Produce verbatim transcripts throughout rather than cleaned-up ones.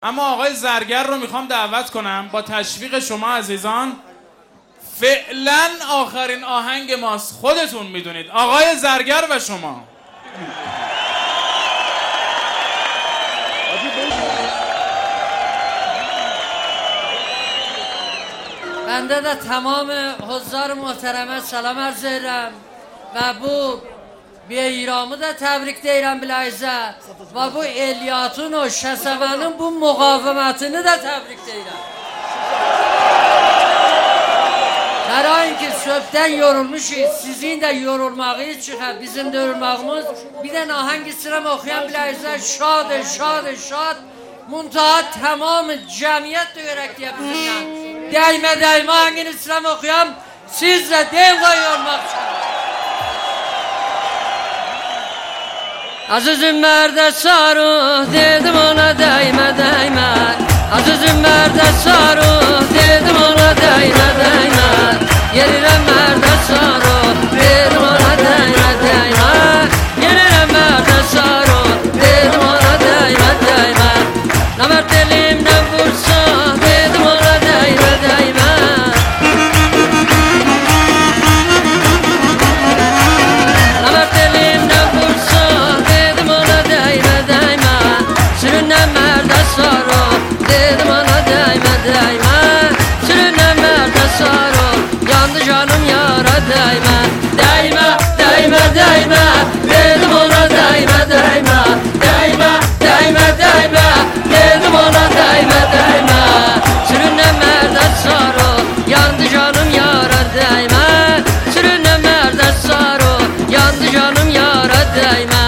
اما آقای زرگر رو میخوام دعوت کنم با تشویق شما عزیزان. فعلا آخرین آهنگ ماست، خودتون میدونید. آقای زرگر و شما. بنده de تمام حضار محترمه سلام عرض edirəm və bu Beyramı da təbrik deyirəm biləyizə və bu Elyatın o Şəsəvənin bu müqavimətini də təbrik deyirəm. Qarayın ki söhbdən yorulmuşuz, sizin də yorulmağınız çıxar, bizim də yorulmağımız. Bir də nahang istirəm oxuyan biləyizə şadı, şadı, şad muntaha tamamı cəmiyyət də görək deyə bizimlə. Dəymə dəymə hangin istirəm oxuyan sizlə dev qoyulmaq üçün. Azizim mərdə sarı dedim ona dəymə dəymə. Azizim mərdə sarı dedim ona dəymə dəymə. Yerirəm mərdə sarı dedim ona dəymə dəymə. Yerirəm mərdə sarı dedim ona dəymə dəymə. Namərd elimdən vursa dedim ona dəymə dəymə. Namərd elimdən vursa dedim ona dəymə dəymə. Sürünəm mərdə sarı dedim ona dəymə dəymə. Sürünəm mərdə sarı yandı canım yara dəymə. Dəymə, dəymə, dəymə dedim ona dəymə dəymə. Dəymə, dəymə, dəymə dedim ona dəymə dəymə. Sürünəm mərdə sarı yandı canım yara dəymə. Sürünəm mərdə sarı yandı canım yara dəymə.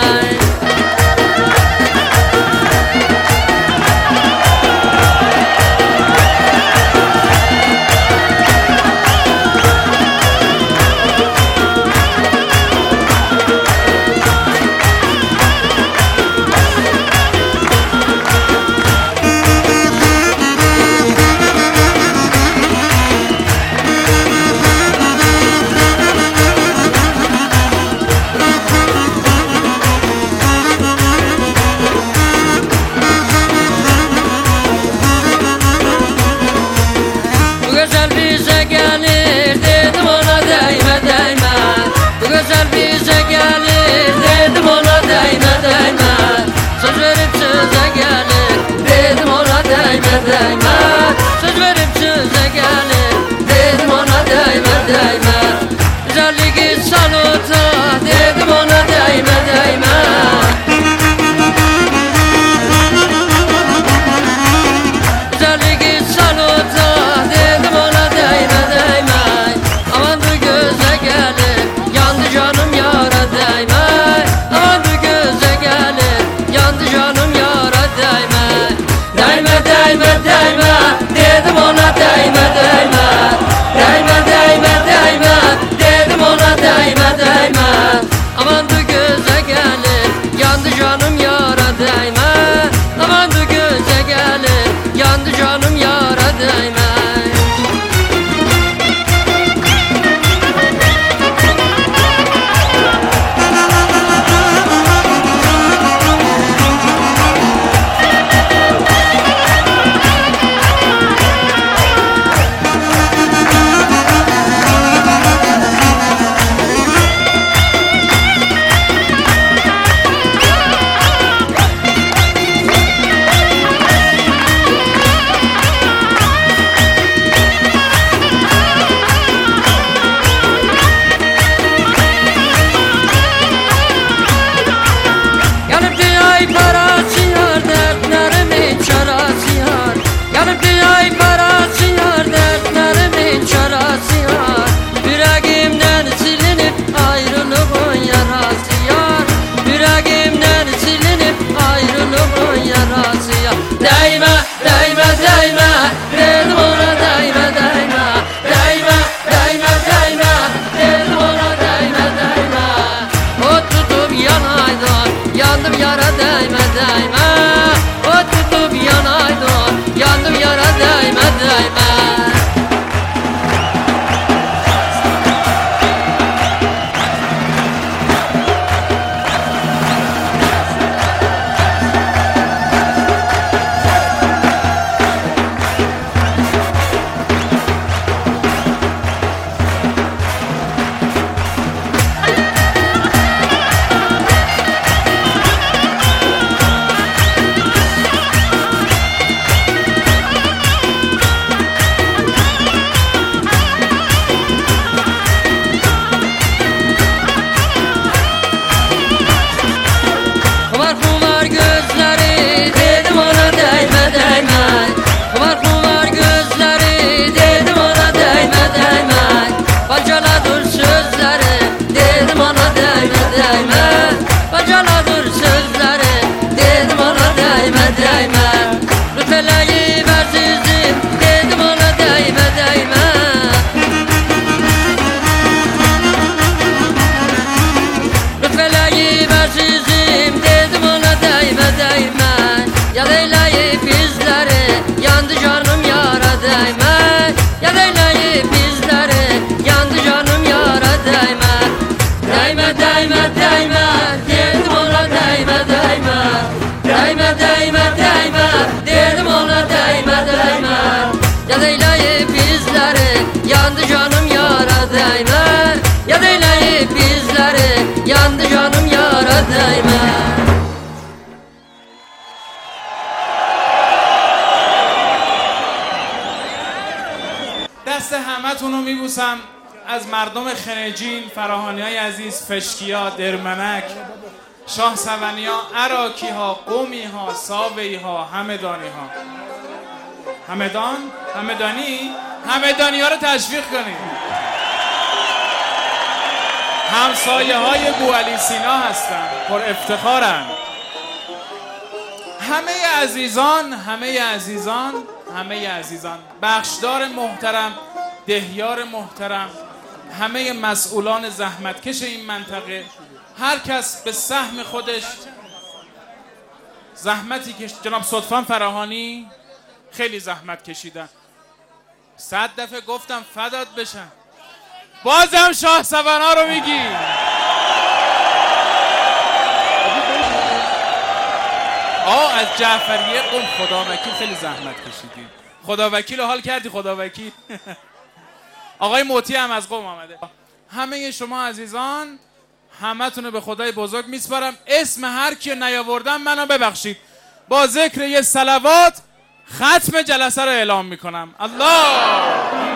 Söz verip söze gelir dedim ona değme değme. Güzelliği saluta dedim ona değme değme. Güzelliği saluta dedim ona değme değme. Aman bu göze gelir yandı canım yara değme. Aman bu göze gelir yandı canım yara değme. Değme değme değme dedim ona değme değme. Değme değme değme dedim ona değme değme. Aman bu göze gelir yandı canım yara değme. Aman bu göze gelir yandı canım yara değme. Değme, değme, değme dedim ona değme değme. Değme, değme, değme dedim ona değme değme. Ot tutup yanaydın yandım yara değme değme. Ot tutup yanaydın yandım yara değme değme. دست همه تون رو میبوسم. از مردم خنجین، فراهانی های عزیز، فشکیا، درمنک، شاه سونیا، عراکی ها، قومی ها، ساوی ها، همدانی ها. همدان؟ همدانی؟ همدانی ها رو تشویق کنید. همسایه های بوعلی سینا هستن، پر افتخارن. همه عزیزان، همه عزیزان، همه عزیزان، بخشدار محترم، دهیار محترم، همه مسئولان زحمتکش این منطقه، هر کس به سهم خودش زحمتی که جناب صدفان فراهانی خیلی زحمت کشیدن. صد دفعه گفتم فدات بشن، بازم شاه سونا رو میگی. آه از جعفریه قم خدا وکیل خیلی زحمت کشیدی. خدا وکیل حال کردی خدا وکیل. آقای موتی هم از قم آمده. همه شما عزیزان، همه تونو به خدای بزرگ میسپارم. اسم هر کی نیاوردم منو ببخشید. با ذکر یه صلوات ختم جلسه رو اعلام میکنم. الله